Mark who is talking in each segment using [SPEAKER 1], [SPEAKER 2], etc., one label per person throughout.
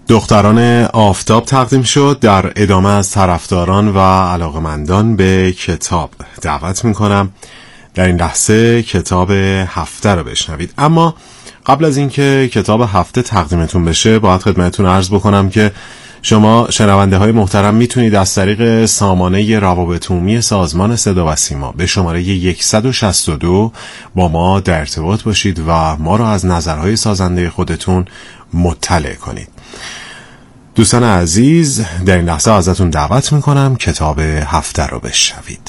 [SPEAKER 1] دختران آفتاب تقدیم شد. در ادامه از طرفداران و علاقمندان به کتاب دعوت میکنم در این لحظه کتاب هفته رو بشنوید. اما قبل از اینکه کتاب هفته تقدیمتون بشه باید خدمتتون عرض بکنم که شما شنونده های محترم میتونید از طریق سامانه روابط عمومی سازمان صدا و سیما به شماره 162 با ما در ارتباط باشید و ما را از نظرهای سازنده خودتون مطلع کنید. دوستان عزیز، در این لحظه ازتون دعوت میکنم کتاب هفته رو بشنوید.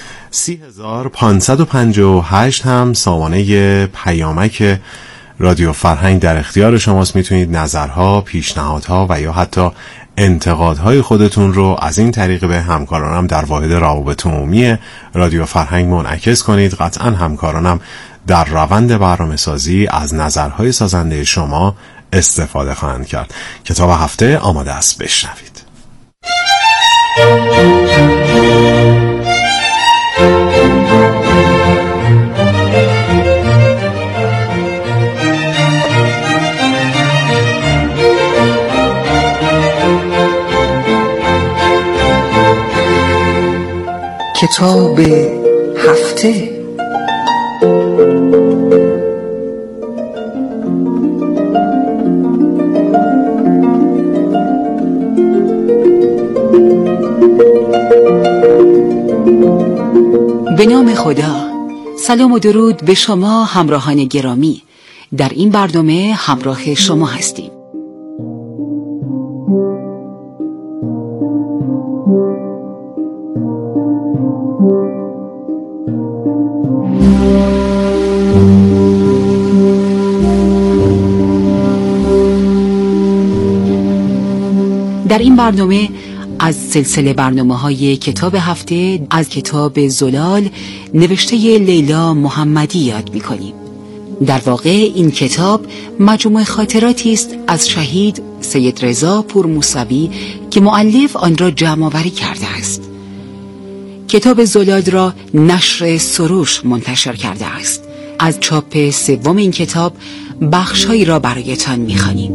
[SPEAKER 1] 30558 هم سامانه پیامک رادیو فرهنگ در اختیار شماست. میتونید نظرها، پیشنهادها و یا حتی انتقادهای خودتون رو از این طریق به همکارانم در واحد روابط عمومی رادیو فرهنگ منعکس کنید. قطعا همکارانم در روند برنامه‌سازی از نظرهای سازنده شما استفاده خواهند کرد. کتاب هفته آماده است، بشنوید.
[SPEAKER 2] کتاب هفته.
[SPEAKER 3] به نام خدا. سلام و درود به شما همراهان گرامی. در این برنامه همراه شما هستیم. در این برنامه از سلسله برنامه‌های کتاب هفته از کتاب زلال نوشته لیلا محمدی یاد می‌کنیم. در واقع این کتاب مجموعه خاطراتی است از شهید سید رضا پورموسوی که مؤلف آن را جمع‌آوری کرده است. کتاب زلال را نشر سروش منتشر کرده است. از چاپ سوم این کتاب بخش‌هایی را برایتان می‌خوانیم.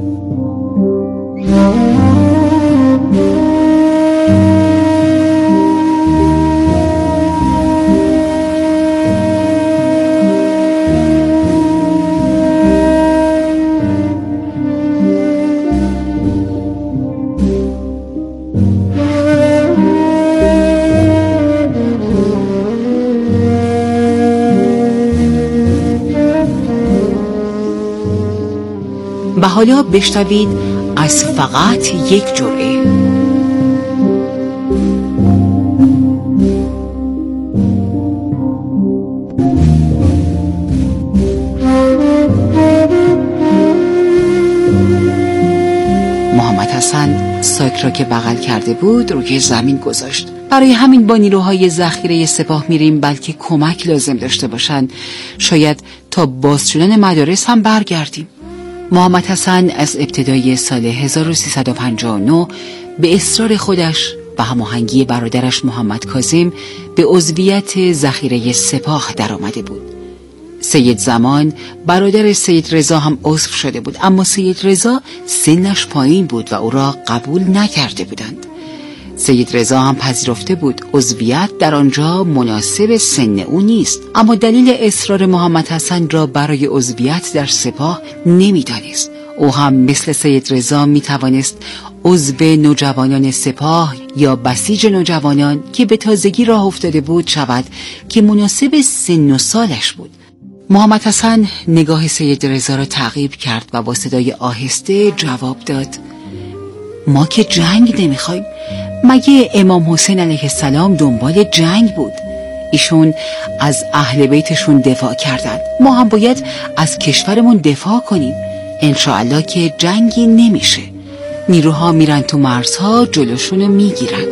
[SPEAKER 3] و حالا بشنوید از فقط یک جرعه. محمد حسن ساک را که بغل کرده بود روی زمین گذاشت. برای همین با نیروهای ذخیره سپاه میریم، بلکه کمک لازم داشته باشند. شاید تا باز شدن مدارس هم برگردیم. محمد حسن از ابتدای سال 1359 به اصرار خودش و هماهنگی برادرش محمد کاظم به عضویت ذخیره سپاه در آمده بود. سید زمان برادر سید رضا هم عضو شده بود، اما سید رضا سنش پایین بود و او را قبول نکرده بودند. سید رضا هم پذیرفته بود عضویت در آنجا مناسب سن او نیست، اما دلیل اصرار محمد حسن را برای عضویت در سپاه نمی‌دانست. او هم مثل سید رضا می‌توانست عضو نوجوانان سپاه یا بسیج نوجوانان که به تازگی راه افتاده بود شود که مناسب سن و سالش بود. محمد حسن نگاه سید رضا را تعقیب کرد و با صدای آهسته جواب داد: ما که جنگ نمیخوایم. مگه امام حسین علیه السلام دنبال جنگ بود؟ ایشون از اهل بیتشون دفاع کردند. ما هم باید از کشورمون دفاع کنیم. انشاءالله که جنگی نمیشه. نیروها میرن تو مرزها، جلوشونو میگیرن.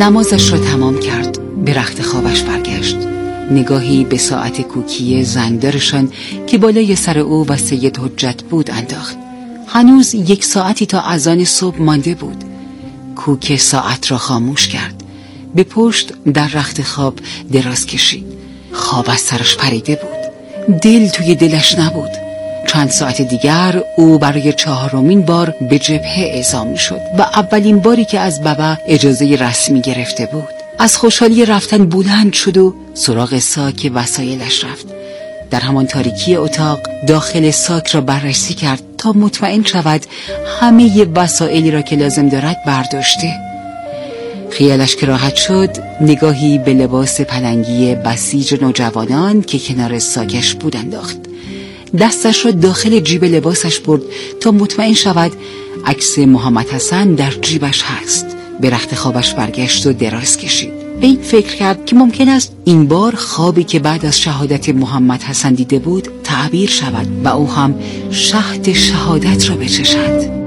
[SPEAKER 3] نمازش را تمام کرد، به رخت خوابش برگشت. نگاهی به ساعت کوکی زنگدارشان که بالای سر او و سید حجت بود انداخت. هنوز 1 ساعتی تا اذان صبح مانده بود. کوک ساعت را خاموش کرد. به پشت در رخت خواب دراز کشید. خواب از سرش پریده بود. دل توی دلش نبود. چند ساعت دیگر او برای 4مین بار به جبهه اعزام شد و اولین باری که از بابا اجازه رسمی گرفته بود. از خوشحالی رفتن بلند شد و سراغ ساک وسایلش رفت. در همان تاریکی اتاق داخل ساک را بررسی کرد تا مطمئن شود همه وسایلی را که لازم دارد برداشته. خیالش که راحت شد، نگاهی به لباس پلنگی بسیج نوجوانان که کنار ساکش بود انداخت. دستش را داخل جیب لباسش برد تا مطمئن شود عکس محمد حسن در جیبش هست. به رخت خوابش برگشت و دراز کشید. به این فکر کرد که ممکن است این بار خوابی که بعد از شهادت محمد حسن دیده بود تعبیر شود و او هم شهد شهادت را بچشد.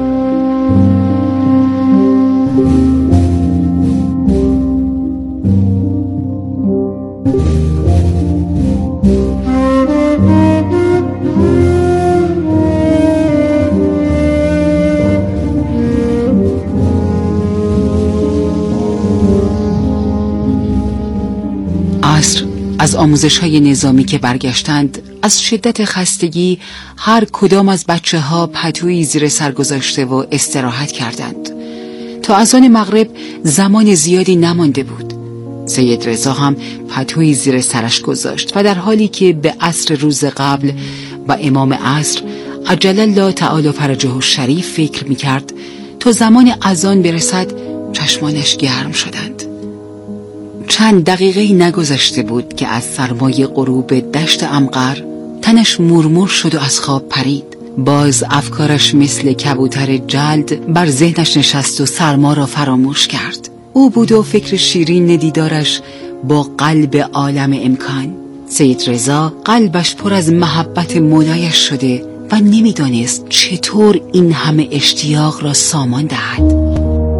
[SPEAKER 3] از آموزش‌های نظامی که برگشتند، از شدت خستگی هر کدام از بچه‌ها پتویی زیر سر گذاشته و استراحت کردند. تا اذان مغرب زمان زیادی نمانده بود. سید رضا هم پتویی زیر سرش گذاشت و در حالی که به عصر روز قبل و امام عصر عجل الله تعالی فرجه الشریف فکر می‌کرد تا زمان اذان برسد چشمانش گرم شدند. چند دقیقه نگذشته بود که از سرمای غروب دشت امقر تنش مرمور شد و از خواب پرید. باز افکارش مثل کبوتر جلد بر ذهنش نشست و سرما را فراموش کرد. او بود و فکر شیرین دیدارش با قلب عالم امکان. سید رضا قلبش پر از محبت مولایش شده و نمیدانست چطور این همه اشتیاق را سامان دهد.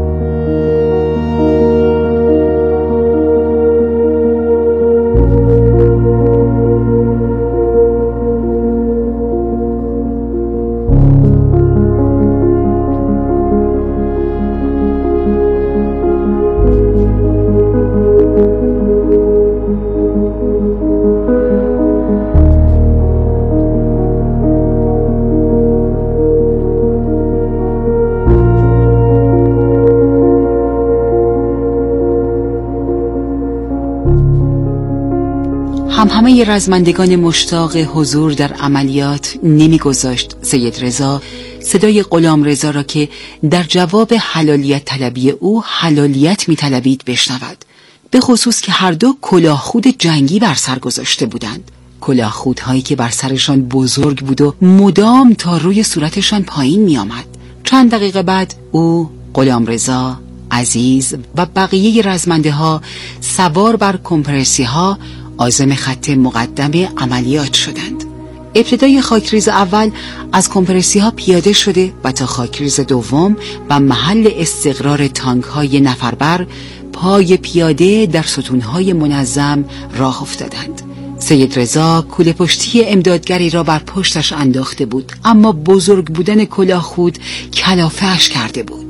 [SPEAKER 3] همه رزمندگان مشتاق حضور در عملیات نمیگذاشت سید رضا صدای غلام رضا را که در جواب حلالیت طلبی او حلالیت میطلبید بشنود، به خصوص که هر دو کلاهخود جنگی بر سر گذاشته بودند. کلاهخودهایی که بر سرشان بزرگ بود و مدام تا روی صورتشان پایین می آمد. چند دقیقه بعد او، غلام رضا، عزیز و بقیه رزمنده ها سوار بر کمپرسی ها عازم خط مقدم عملیات شدند. ابتدای خاکریز اول از کمپرسی ها پیاده شده و تا خاکریز دوم و محل استقرار تانک های نفربر پای پیاده در ستونهای منظم راه افتادند. سید رضا کوله پشتی امدادگری را بر پشتش انداخته بود، اما بزرگ بودن کلاهخود کلافه‌اش کرده بود.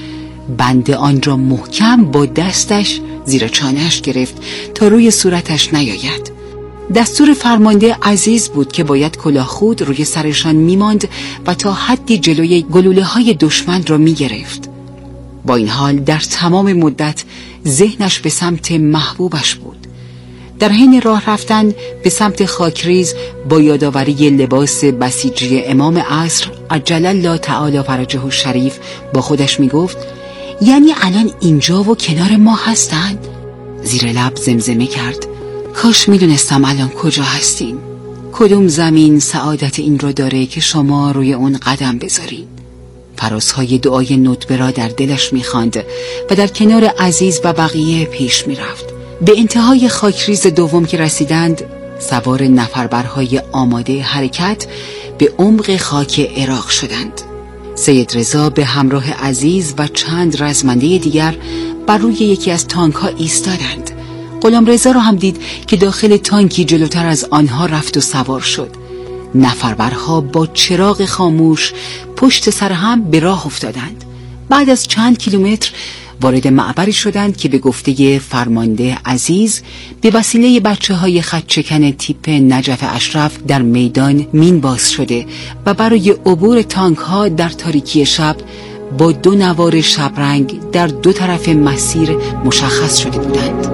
[SPEAKER 3] بند آن را محکم با دستش زیر چانه‌اش گرفت تا روی صورتش نیاید. دستور فرمانده عزیز بود که باید کلاهخود روی سرشان میماند و تا حدی جلوی گلوله‌های دشمن را میگرفت. با این حال در تمام مدت ذهنش به سمت محبوبش بود. در حین راه رفتن به سمت خاکریز با یادآوری لباس بسیجی امام عصر عجل الله تعالی فرجه الشریف با خودش میگفت یعنی الان اینجا و کنار ما هستند؟ زیر لب زمزمه کرد کاش میدونستم الان کجا هستین. کدوم زمین سعادت این رو داره که شما روی اون قدم بذارین؟ فرازهای دعای ندبه را در دلش میخواند و در کنار عزیز و بقیه پیش میرفت. به انتهای خاکریز دوم که رسیدند، سوار نفربرهای آماده حرکت به عمق خاک عراق شدند. سید رضا به همراه عزیز و چند رزمنده دیگر بر روی یکی از تانک ها ایستادند. غلامرضا را هم دید که داخل تانکی جلوتر از آنها رفت و سوار شد. نفربرها با چراغ خاموش پشت سر هم به راه افتادند. بعد از چند کیلومتر وارد معبری شدند که به گفته فرمانده عزیز به وسیله بچه‌های خط‌چکن تیپ نجف اشرف در میدان مین باز شده و برای عبور تانک‌ها در تاریکی شب با 2 نوار شبرنگ در 2 طرف مسیر مشخص شده بودند.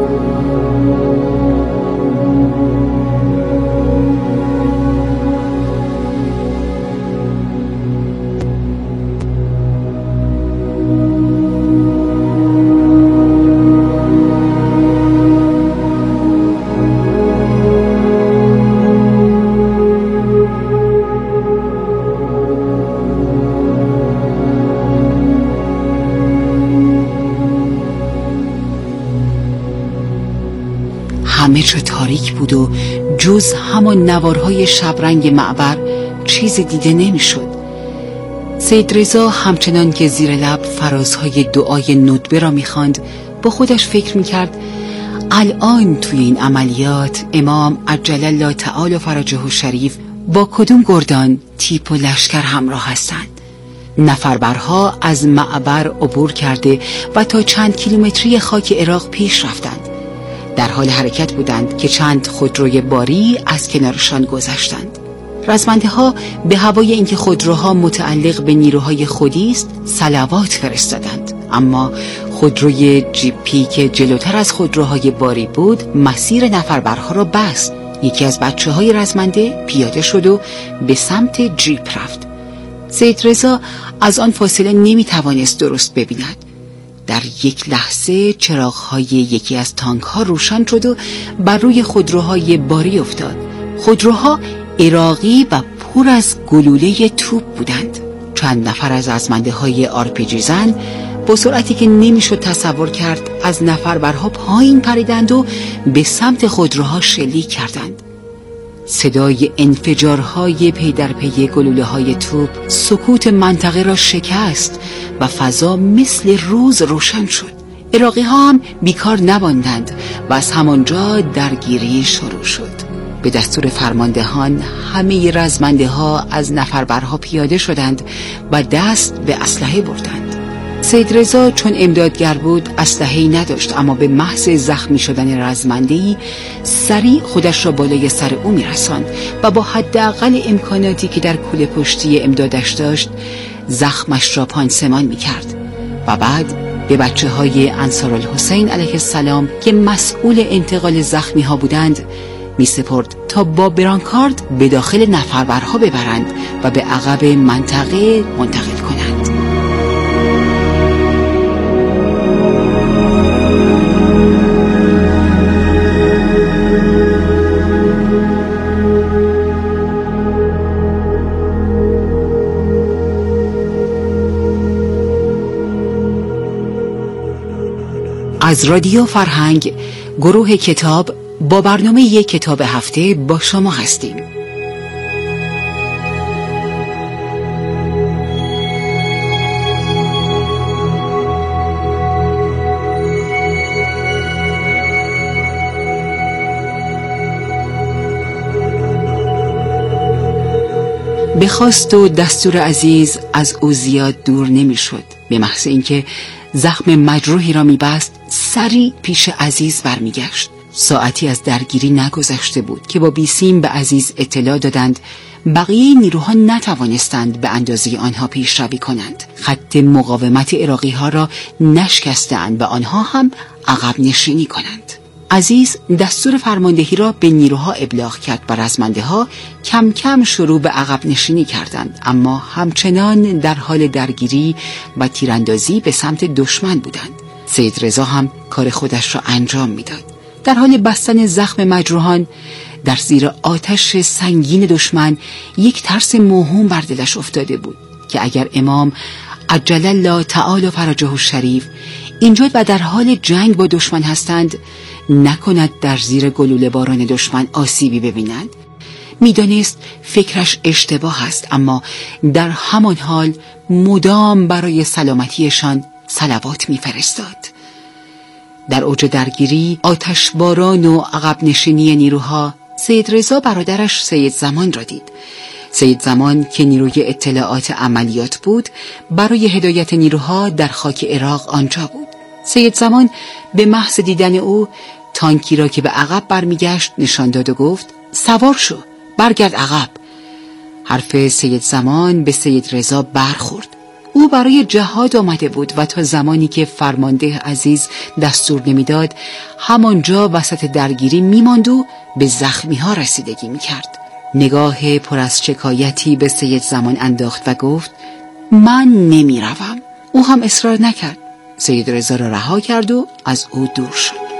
[SPEAKER 3] همه جا تاریک بود و جز همان نوارهای شبرنگ معبر چیزی دیده نمیشد. سید رضا همچنان که زیر لب فرازهای دعای ندبه را میخواند با خودش فکر میکرد الان توی این عملیات امام عجل الله تعالی فرجه الشریف با کدوم گردان تیپ و لشکر همراه هستند. نفربرها از معبر عبور کرده و تا چند کیلومتری خاک عراق پیش رفتند. در حال حرکت بودند که چند خودروی باری از کنارشان گذشتند. رزمنده ها به هوای اینکه خودروها متعلق به نیروهای خودی است صلوات فرستادند، اما خودروی جیپی که جلوتر از خودروهای باری بود مسیر نفربرها را بست. یکی از بچه‌های رزمنده پیاده شد و به سمت جیپ رفت. سید رضا از آن فاصله نمیتوانست درست ببیند. در یک لحظه چراغ‌های یکی از تانک‌ها روشن شد و بر روی خودروهای باری افتاد. خودروها عراقی و پر از گلوله توپ بودند. چند نفر از رزمنده‌های آرپیجی زن با سرعتی که نمیشد تصور کرد از نفربرها پایین پریدند و به سمت خودروها شلیک کردند. صدای انفجارهای پی در پی گلوله‌های توپ سکوت منطقه را شکست و فضا مثل روز روشن شد. عراقی ها هم بیکار نماندند و از همانجا درگیری شروع شد. به دستور فرماندهان همه رزمنده ها از نفربرها پیاده شدند و دست به اسلحه بردند. سید رضا چون امدادگر بود اسلحه‌ای نداشت، اما به محض زخمی شدن رزمنده‌ای سریع خودش را بالای سر او می‌رساند و با حداقل امکاناتی که در کوله پشتی امدادش داشت زخمش را پانسمان می‌کرد و بعد به بچه‌های انصارالحسین علیه السلام که مسئول انتقال زخمی‌ها بودند می‌سپرد تا با برانکارد به داخل نفربرها ببرند و به عقب منطقه منتقل کنند. از رادیو فرهنگ گروه کتاب با برنامه یک کتاب هفته با شما هستیم. بخواست و دستور عزیز از او زیاد دور نمی شد. به محض اینکه زخم مجروحی را می‌بست سریع پیش عزیز برمیگشت. ساعتی از درگیری نگذشته بود که با بیسیم به عزیز اطلاع دادند بقیه نیروها نتوانستند به اندازه آنها پیشروی کنند. خط مقاومت عراقی ها را نشکستند و آنها هم عقب نشینی کنند. عزیز دستور فرماندهی را به نیروها ابلاغ کرد و رزمنده ها کم کم شروع به عقب نشینی کردند، اما همچنان در حال درگیری و تیراندازی به سمت دشمن بودند. سید رضا هم کار خودش را انجام میداد. در حال بستن زخم مجروحان در زیر آتش سنگین دشمن یک ترس موهوم بر دلش افتاده بود که اگر امام عجل الله تعالی فرجه الشریف اینجا و در حال جنگ با دشمن هستند نکند در زیر گلوله باران دشمن آسیبی ببینند. میدانست فکرش اشتباه است، اما در همان حال مدام برای سلامتیشان صلوات میفرستاد. در اوج درگیری، آتشباران و عقب نشینی نیروها، سید رضا برادرش سید زمان را دید. سید زمان که نیروی اطلاعات عملیات بود، برای هدایت نیروها در خاک عراق آنجا بود. سید زمان به محض دیدن او تانکی را که به عقب برمیگشت نشان داد و گفت: سوار شو، برگرد عقب. حرف سید زمان به سید رضا برخورد. او برای جهاد آمده بود و تا زمانی که فرمانده عزیز دستور نمیداد همانجا وسط درگیری میماند و به زخمی ها رسیدگی میکرد. نگاه پر از شکایتی به سید زمان انداخت و گفت: من نمیروم. او هم اصرار نکرد. سید رضا را رها کرد و از او دور شد.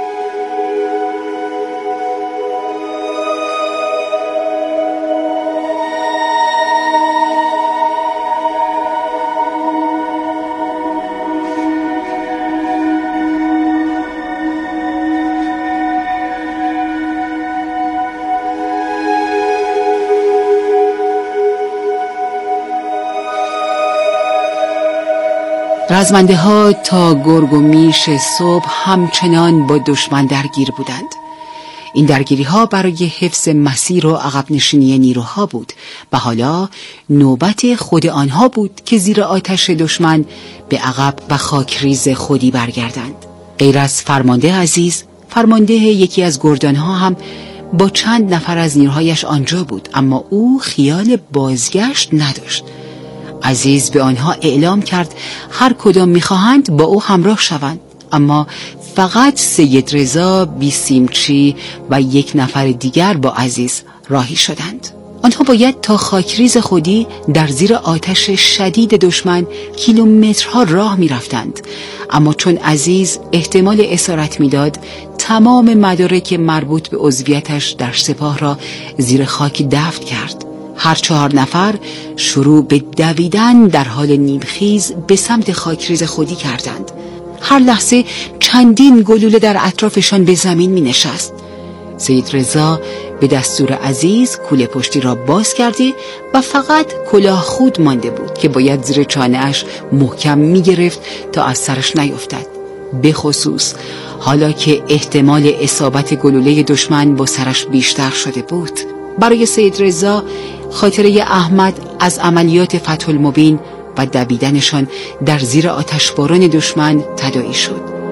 [SPEAKER 3] رزمنده ها تا گرگ و میش صبح همچنان با دشمن درگیر بودند. این درگیری ها برای حفظ مسیر و عقب نشینی نیروها بود و حالا نوبت خود آنها بود که زیر آتش دشمن به عقب و خاکریز خودی برگردند. غیر از فرمانده عزیز، فرمانده یکی از گردان ها هم با چند نفر از نیروهایش آنجا بود، اما او خیال بازگشت نداشت. عزیز به آنها اعلام کرد هر کدام میخواهند با او همراه شوند، اما فقط سید رضا، بیسیمچی و یک نفر دیگر با عزیز راهی شدند. آنها باید تا خاکریز خودی در زیر آتش شدید دشمن کیلومترها راه میرفتند، اما چون عزیز احتمال اسارت میداد، تمام مدارک مربوط به عضویتش در سپاه را زیر خاک دفن کرد. هر 4 نفر شروع به دویدن در حال نیمخیز به سمت خاکریز خودی کردند. هر لحظه چندین گلوله در اطرافشان به زمین می نشست. سید رضا به دستور عزیز کوله پشتی را باز کرده و فقط کلاه خود مانده بود که باید زیر چانه‌اش محکم می گرفت تا از سرش نیفتد، به خصوص حالا که احتمال اصابت گلوله دشمن با سرش بیشتر شده بود. برای سید رضا خاطره احمد از عملیات فتح المبین و دویدنشان در زیر آتشباران دشمن تداعی شد.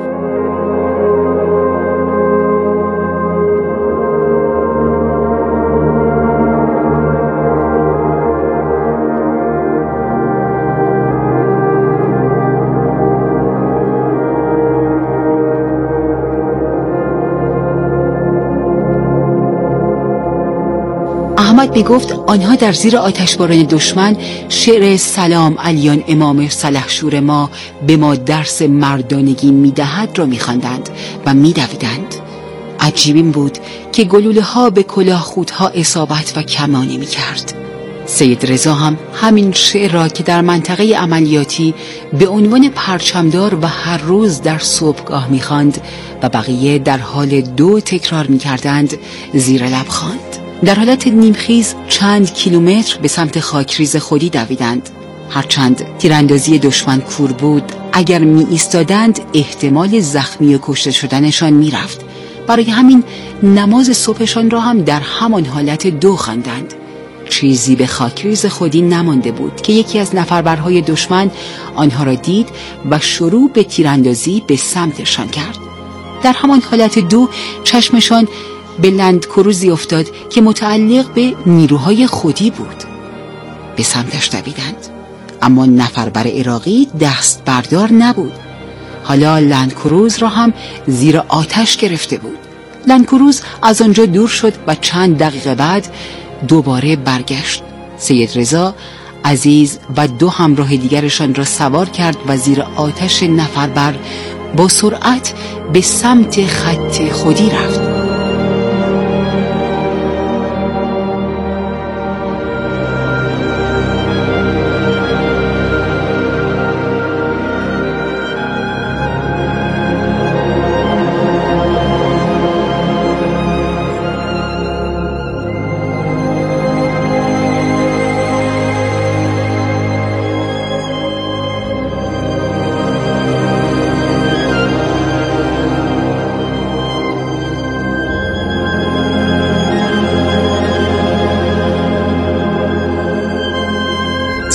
[SPEAKER 3] احمد میگفت آنها در زیر آتشباران دشمن شعر سلام علیان امام سلحشور ما به ما درس مردانگی میدهد را میخواندند و میدویدند. عجیب این بود که گلوله ها به کلاه خودها اصابت و کمانی میکرد. سید رضا هم همین شعر را که در منطقه عملیاتی به عنوان پرچمدار و هر روز در صبحگاه میخواند و بقیه در حال 2 تکرار میکردند، زیر لب خواند. در حالت نیمخیز چند کیلومتر به سمت خاکریز خودی دویدند. هرچند تیراندازی دشمن کور بود، اگر می ایستادند احتمال زخمی و کشته شدنشان می رفت. برای همین نماز صبحشان را هم در همان حالت 2 خواندند. چیزی به خاکریز خودی نمانده بود که یکی از نفربرهای دشمن آنها را دید و شروع به تیراندازی به سمتشان کرد. در همان حالت 2 چشمشان به لندکروزی افتاد که متعلق به نیروهای خودی بود. به سمتش دویدند، اما نفربر عراقی دست بردار نبود. حالا لندکروز را هم زیر آتش گرفته بود. لندکروز از آنجا دور شد و چند دقیقه بعد دوباره برگشت. سید رضا، عزیز و 2 همراه دیگرشان را سوار کرد و زیر آتش نفربر با سرعت به سمت خط خودی رفت.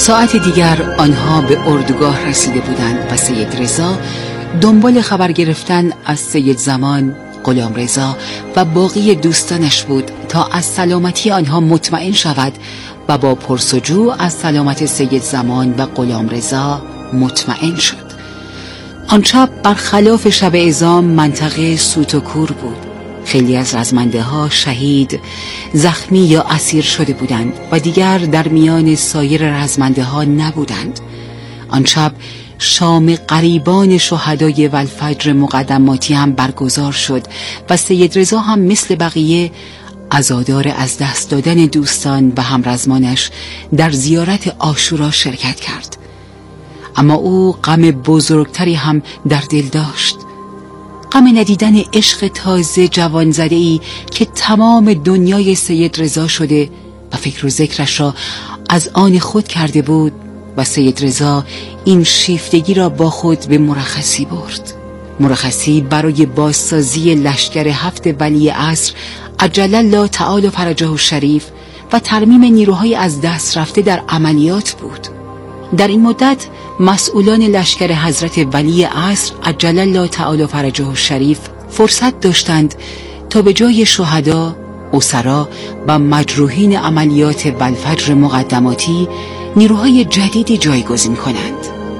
[SPEAKER 3] ساعت دیگر آنها به اردوگاه رسیده بودند و سید رضا دنبال خبر گرفتن از سید زمان، غلام رضا و باقی دوستانش بود تا از سلامتی آنها مطمئن شود و با پرسجو از سلامت سید زمان و غلام رضا مطمئن شد. آن شب برخلاف شب عظام منطقه سوت و کور بود. خیلی از رزمنده ها شهید، زخمی یا اسیر شده بودند و دیگر در میان سایر رزمنده ها نبودند. آن شب شام غریبان شهدای والفجر مقدماتی هم برگزار شد و سید رضا هم مثل بقیه عزادار از دست دادن دوستان و همرزمانش در زیارت عاشورا شرکت کرد. اما او غم بزرگتری هم در دل داشت، غم ندیدن عشق تازه جوان زده‌ای که تمام دنیای سید رضا شده و فکر و ذکرش را از آن خود کرده بود و سید رضا این شیفتگی را با خود به مرخصی برد. مرخصی برای بازسازی لشکر 7 ولی عصر عجل الله تعالی فرجه الشریف و ترمیم نیروهای از دست رفته در عملیات بود. در این مدت مسئولان لشکر حضرت ولی عصر عجل الله تعالی فرجه الشریف فرصت داشتند تا به جای شهدا، اسرا و مجروحین عملیات والفجر مقدماتی نیروهای جدیدی جایگزین کنند.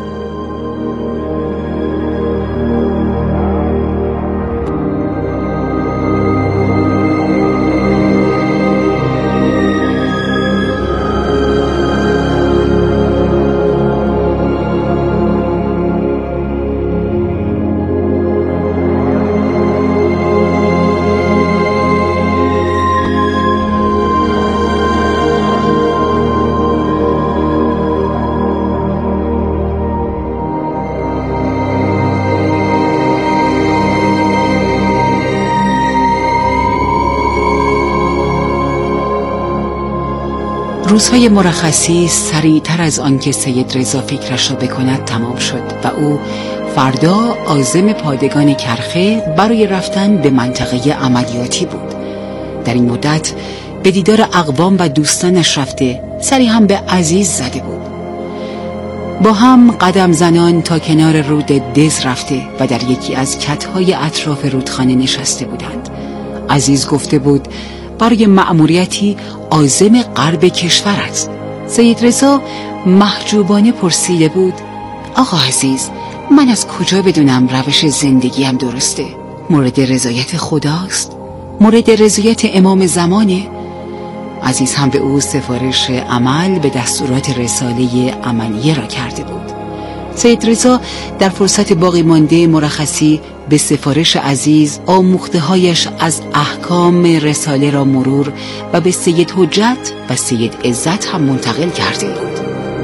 [SPEAKER 3] روزهای مرخصی سریعتر از آنکه سید رضا فکرش را بکند تمام شد و او فردا عازم پادگان کرخه برای رفتن به منطقه عملیاتی بود. در این مدت به دیدار اقوام و دوستانش رفته، سری هم به عزیز زده بود. با هم قدم زنان تا کنار رود دز رفته و در یکی از کتهای اطراف رودخانه نشسته بودند. عزیز گفته بود برای مأموریتی عازم غرب کشور است. سید رضا محجوبانه پرسیده بود آقا عزیز، من از کجا بدونم روش زندگیم درسته؟ مورد رضایت خداست؟ مورد رضایت امام زمانه؟ عزیز هم به او سفارش عمل به دستورات رساله عملیه را کرده بود. سید رضا در فرصت باقی مانده مرخصی به سفارش عزیز آموخته‌هایش از احکام رساله را مرور و به سید حجت و سید عزت هم منتقل کرده بود.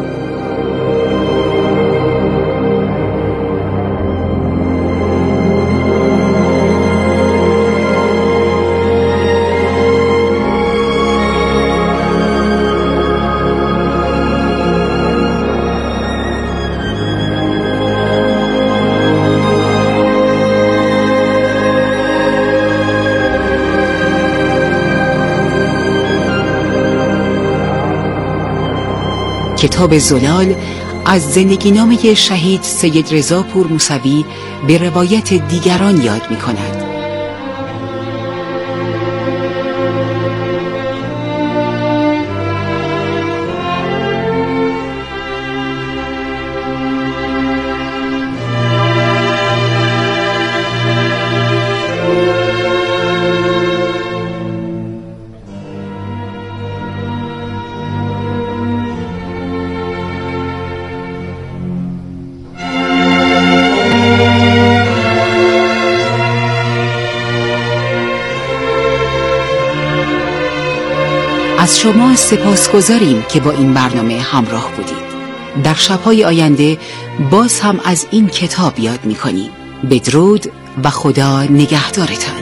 [SPEAKER 3] کتاب زلال از زندگی نامه شهید سید رضا پور موسوی به روایت دیگران یاد می کند. از شما سپاسگزاریم که با این برنامه همراه بودید. در شب‌های آینده باز هم از این کتاب یاد می‌کنیم. بدرود و خدا نگهدارتان.